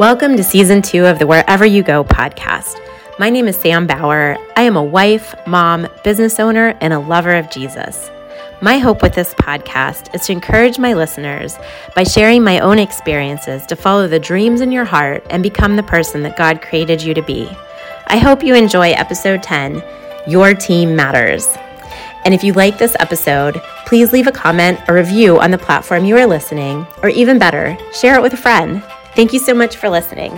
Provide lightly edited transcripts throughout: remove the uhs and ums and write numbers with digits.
Welcome to Season 2 of the Wherever You Go podcast. My name is Sam Bauer. I am a wife, mom, business owner, and a lover of Jesus. My hope with this podcast is to encourage my listeners by sharing my own experiences to follow the dreams in your heart and become the person that God created you to be. I hope you enjoy episode 10, Your Team Matters. And if you like this episode, please leave a comment or review on the platform you are listening, or even better, share it with a friend. Thank you so much for listening.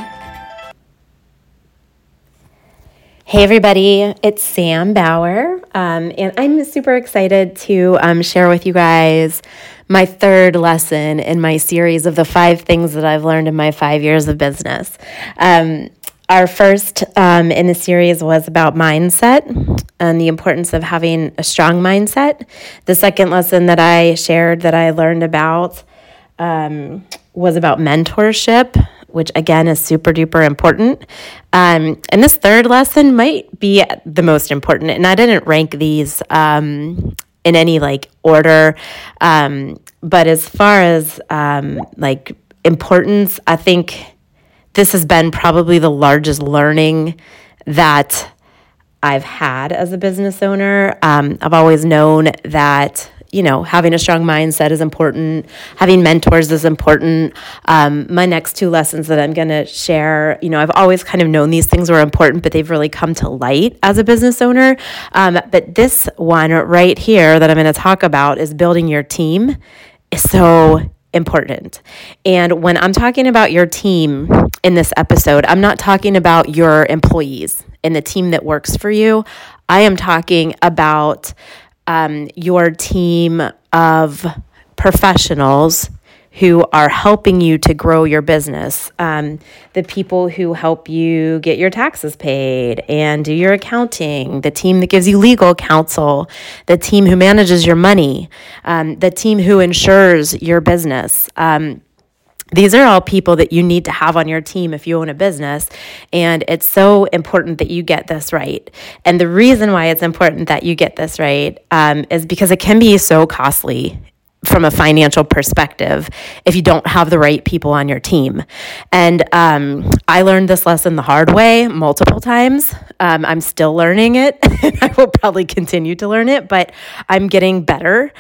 Hey everybody, it's Sam Bauer, and I'm super excited to share with you guys my third lesson in my series of the 5 things that I've learned in my 5 years of business. Our first in the series was about mindset and the importance of having a strong mindset. The second lesson that I shared that I learned about was about mentorship, which again is super duper important. And this third lesson might be the most important. And I didn't rank these in any order. But as far as importance, I think this has been probably the largest learning that I've had as a business owner. I've always known that having a strong mindset is important. Having mentors is important. My next 2 lessons that I'm going to share, I've always kind of known these things were important, but they've really come to light as a business owner. But this one right here that I'm going to talk about is building your team is so important. And when I'm talking about your team in this episode, I'm not talking about your employees and the team that works for you. I am talking about your team of professionals who are helping you to grow your business, the people who help you get your taxes paid and do your accounting, the team that gives you legal counsel, the team who manages your money, the team who insures your business. These are all people that you need to have on your team if you own a business, and it's so important that you get this right. And the reason why it's important that you get this right is because it can be so costly from a financial perspective if you don't have the right people on your team. And I learned this lesson the hard way multiple times. I'm still learning it. I will probably continue to learn it, but I'm getting better.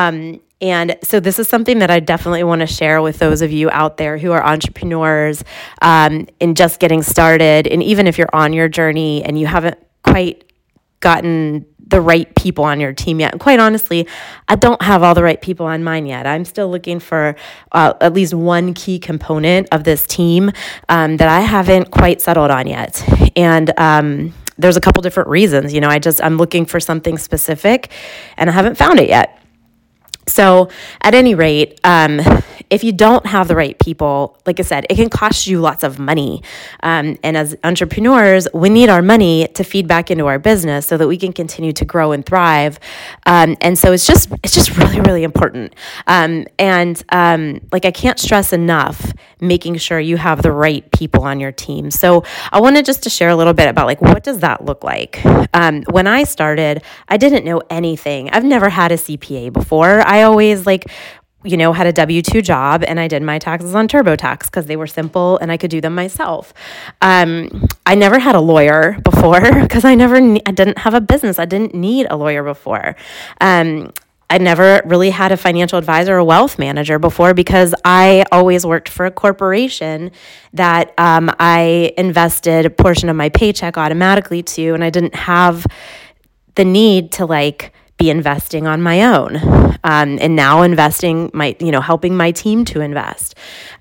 And so this is something that I definitely want to share with those of you out there who are entrepreneurs in just getting started. And even if you're on your journey and you haven't quite gotten the right people on your team yet. And quite honestly, I don't have all the right people on mine yet. I'm still looking for at least one key component of this team that I haven't quite settled on yet. And there's a couple different reasons. I'm looking for something specific and I haven't found it yet. So at any rate, if you don't have the right people, like I said, it can cost you lots of money. And as entrepreneurs, we need our money to feed back into our business so that we can continue to grow and thrive. And so it's just really, really important. I can't stress enough making sure you have the right people on your team. So I wanted just to share a little bit about what does that look like? When I started, I didn't know anything. I've never had a CPA before. I always had a W-2 job and I did my taxes on TurboTax because they were simple and I could do them myself. I never had a lawyer before because I didn't have a business. I didn't need a lawyer before. I never really had a financial advisor or wealth manager before because I always worked for a corporation that I invested a portion of my paycheck automatically to, and I didn't have the need to be investing on my own. And now investing helping my team to invest.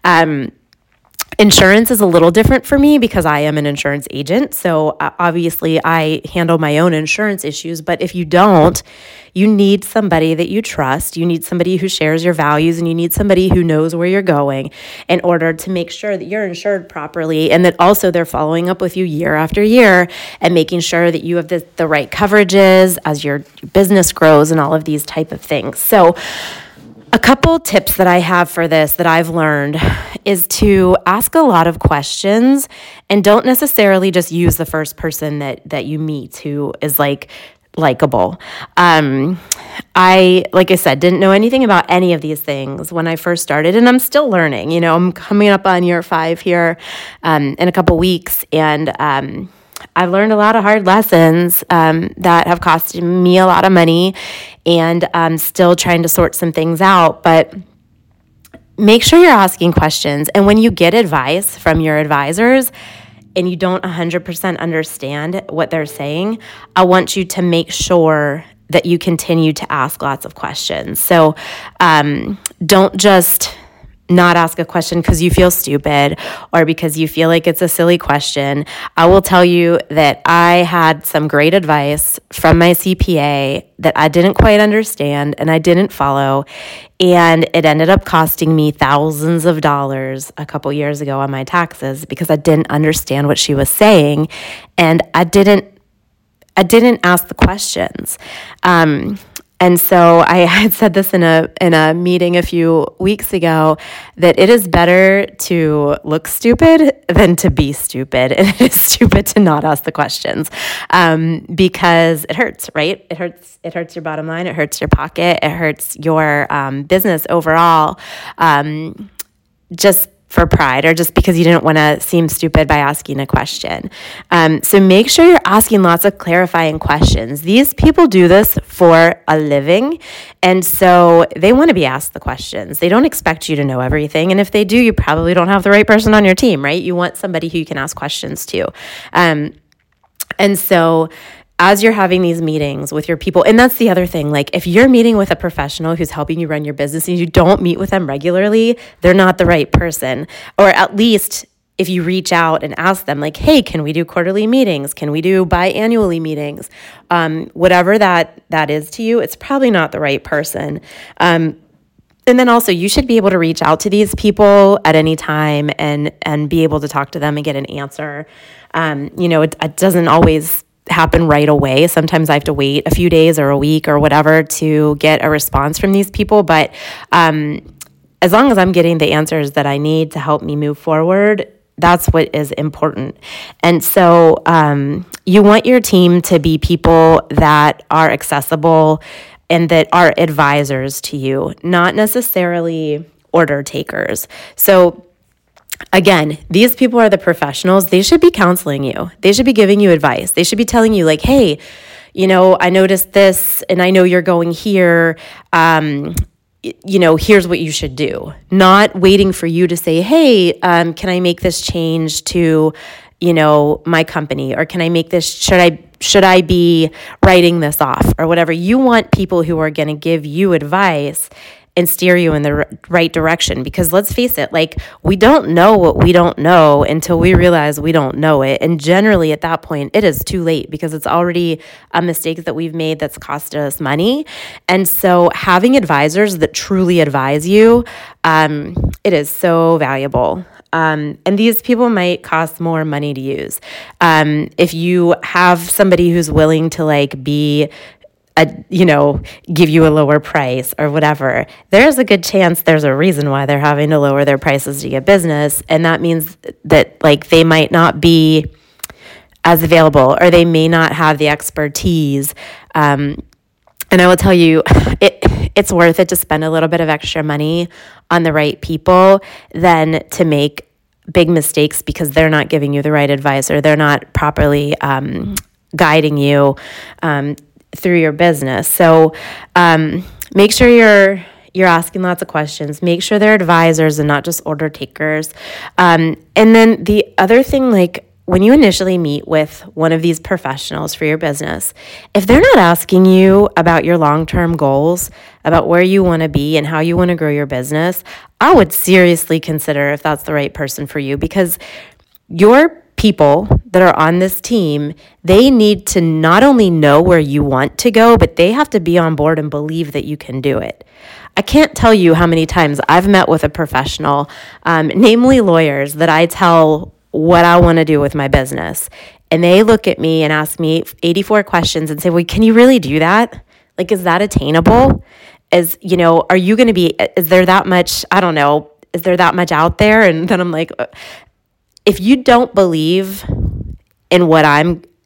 Insurance is a little different for me because I am an insurance agent. So obviously I handle my own insurance issues. But if you don't, you need somebody that you trust. You need somebody who shares your values, and you need somebody who knows where you're going in order to make sure that you're insured properly, and that also they're following up with you year after year and making sure that you have the right coverages as your business grows and all of these type of things. So a couple tips that I have for this that I've learned is to ask a lot of questions and don't necessarily just use the first person that you meet who is likable. Like I said, didn't know anything about any of these things when I first started, and I'm still learning. I'm coming up on year 5 here in a couple weeks, and I've learned a lot of hard lessons that have cost me a lot of money, and I'm still trying to sort some things out. But make sure you're asking questions, and when you get advice from your advisors and you don't 100% understand what they're saying, I want you to make sure that you continue to ask lots of questions. So don't just not ask a question because you feel stupid or because you feel like it's a silly question. I will tell you that I had some great advice from my CPA that I didn't quite understand and I didn't follow. And it ended up costing me thousands of dollars a couple years ago on my taxes because I didn't understand what she was saying. And I didn't ask the questions. And so I had said this in a meeting a few weeks ago that it is better to look stupid than to be stupid. And it is stupid to not ask the questions because it hurts, right? It hurts your bottom line. It hurts your pocket. It hurts your business overall. Just for pride or just because you didn't want to seem stupid by asking a question. So make sure you're asking lots of clarifying questions. These people do this for a living, and so they want to be asked the questions. They don't expect you to know everything, and if they do, you probably don't have the right person on your team, right? You want somebody who you can ask questions to. And so as you're having these meetings with your people, and that's the other thing, like if you're meeting with a professional who's helping you run your business and you don't meet with them regularly, they're not the right person. Or at least if you reach out and ask them like, hey, can we do quarterly meetings? Can we do biannually meetings? Whatever that is to you, it's probably not the right person. And then also you should be able to reach out to these people at any time and be able to talk to them and get an answer. It doesn't always happen right away. Sometimes I have to wait a few days or a week or whatever to get a response from these people. But as long as I'm getting the answers that I need to help me move forward, that's what is important. And so you want your team to be people that are accessible and that are advisors to you, not necessarily order takers. So again, these people are the professionals. They should be counseling you. They should be giving you advice. They should be telling you like, hey, I noticed this and I know you're going here. Here's what you should do. Not waiting for you to say, hey, can I make this change to, my company? Or can I make this, should I be writing this off or whatever? You want people who are going to give you advice and steer you in the right direction. Because let's face it, like we don't know what we don't know until we realize we don't know it. And generally at that point, it is too late because it's already a mistake that we've made that's cost us money. And so having advisors that truly advise you, it is so valuable. And these people might cost more money to use. If you have somebody who's willing to give you a lower price or whatever, there's a good chance there's a reason why they're having to lower their prices to get business. And that means that they might not be as available or they may not have the expertise. And I will tell you, it's worth it to spend a little bit of extra money on the right people than to make big mistakes because they're not giving you the right advice or they're not properly guiding you through your business. So make sure you're asking lots of questions. Make sure they're advisors and not just order takers. And then the other thing, when you initially meet with one of these professionals for your business, if they're not asking you about your long-term goals, about where you want to be and how you want to grow your business, I would seriously consider if that's the right person for you, because your people that are on this team, they need to not only know where you want to go, but they have to be on board and believe that you can do it. I can't tell you how many times I've met with a professional, namely lawyers, that I tell what I want to do with my business. And they look at me and ask me 84 questions and say, well, can you really do that? Is that attainable? Are you going to be, is there that much, I don't know, is there that much out there? And then I'm like, if you don't believe in what I'm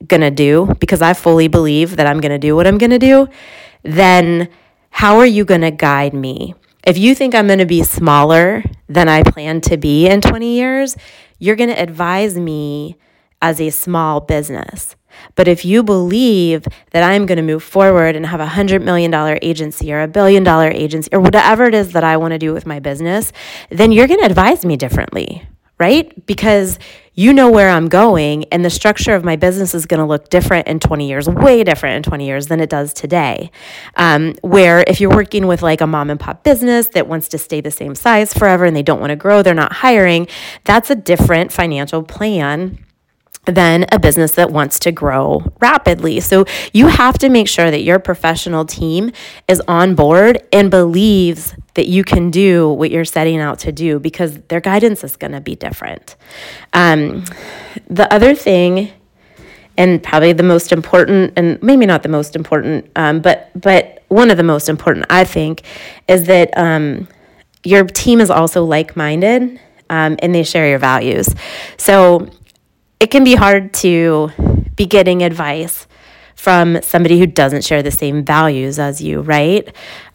going to do, because I fully believe that I'm going to do what I'm going to do, then how are you going to guide me? If you think I'm going to be smaller than I plan to be in 20 years, you're going to advise me as a small business. But if you believe that I'm going to move forward and have a $100 million agency or a $1 billion agency or whatever it is that I want to do with my business, then you're going to advise me differently, right? Because you know where I'm going, and the structure of my business is going to look different in 20 years, way different in 20 years than it does today. Where if you're working with like a mom and pop business that wants to stay the same size forever and they don't want to grow, they're not hiring, that's a different financial plan than a business that wants to grow rapidly. So you have to make sure that your professional team is on board and believes that you can do what you're setting out to do, because their guidance is going to be different. The other thing, and probably the most important, and maybe not the most important, but one of the most important, I think, is that your team is also like-minded, and they share your values. So it can be hard to be getting advice from somebody who doesn't share the same values as you, right?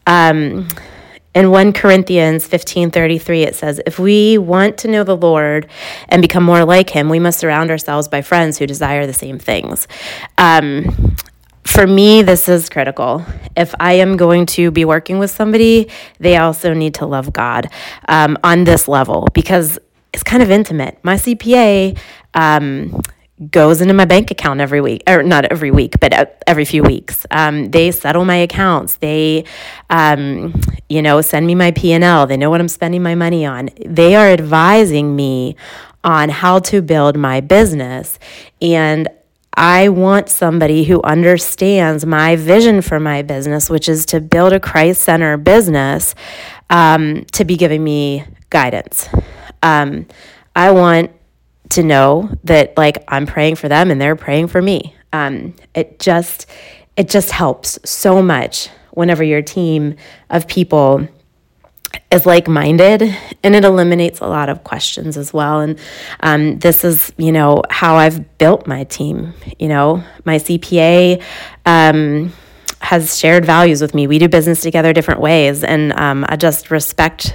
In 1 Corinthians 15:33, it says, if we want to know the Lord and become more like him, we must surround ourselves by friends who desire the same things. For me, this is critical. If I am going to be working with somebody, they also need to love God on this level, because it's kind of intimate. My CPA goes into my bank account every week, or not every week, but every few weeks. They settle my accounts. They, send me my P&L. They know what I'm spending my money on. They are advising me on how to build my business. And I want somebody who understands my vision for my business, which is to build a Christ-centered business, to be giving me guidance. I want to know that like I'm praying for them and they're praying for me. It just helps so much whenever your team of people is like-minded, and it eliminates a lot of questions as well. And this is, how I've built my team. My CPA has shared values with me. We do business together different ways, and I just respect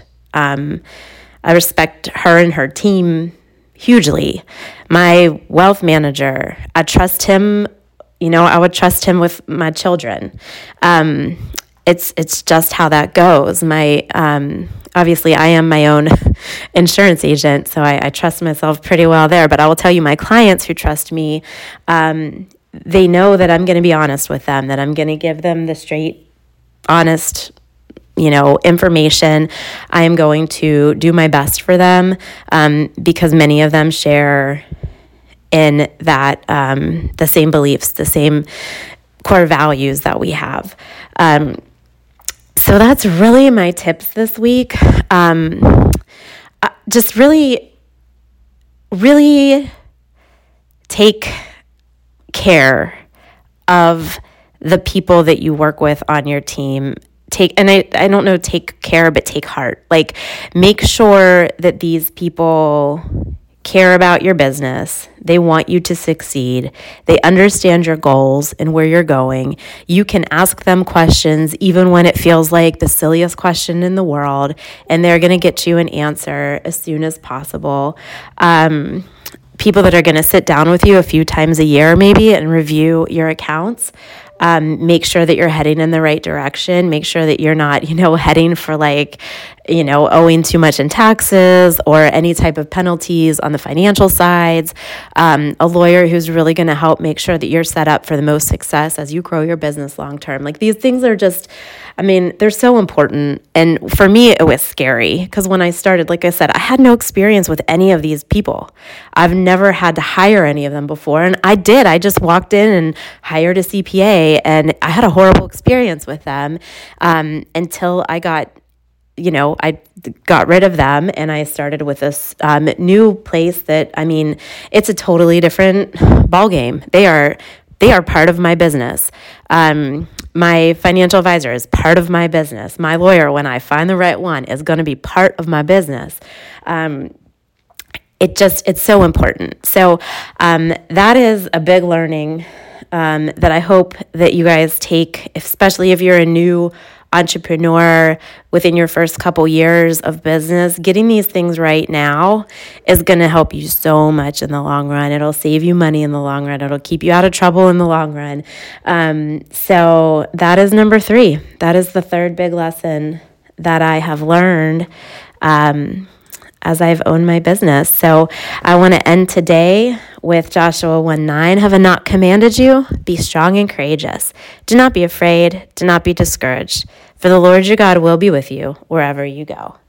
her and her team hugely. My wealth manager, I trust him. I would trust him with my children. It's just how that goes. Obviously I am my own insurance agent, so I trust myself pretty well there. But I will tell you, my clients who trust me, they know that I'm going to be honest with them, that I'm going to give them the straight, honest information. I am going to do my best for them, because many of them share in that the same beliefs, the same core values that we have. So that's really my tips this week. Just really, really take care of the people that you work with on your team. I don't know, take care, but take heart. Like, make sure that these people care about your business. They want you to succeed. They understand your goals and where you're going. You can ask them questions even when it feels like the silliest question in the world, and they're going to get you an answer as soon as possible. People that are going to sit down with you a few times a year maybe and review your accounts. Make sure that you're heading in the right direction. Make sure that you're not, heading for owing too much in taxes or any type of penalties on the financial sides. A lawyer who's really going to help make sure that you're set up for the most success as you grow your business long term. Like, these things are just, they're so important. And for me, it was scary because when I started, like I said, I had no experience with any of these people. I've never had to hire any of them before. And I did. I just walked in and hired a CPA, and I had a horrible experience with them until I got rid of them, and I started with this new place that, it's a totally different ball game. They are part of my business. My financial advisor is part of my business. My lawyer, when I find the right one, is going to be part of my business. And it's so important. So that is a big learning that I hope that you guys take, especially if you're a new entrepreneur within your first couple years of business. Getting these things right now is going to help you so much in the long run. It'll save you money in the long run. It'll keep you out of trouble in the long run. So that is number 3. That is the third big lesson that I have learned as I've owned my business. So I want to end today with Joshua 1:9. Have I not commanded you? Be strong and courageous. Do not be afraid. Do not be discouraged. For the Lord your God will be with you wherever you go.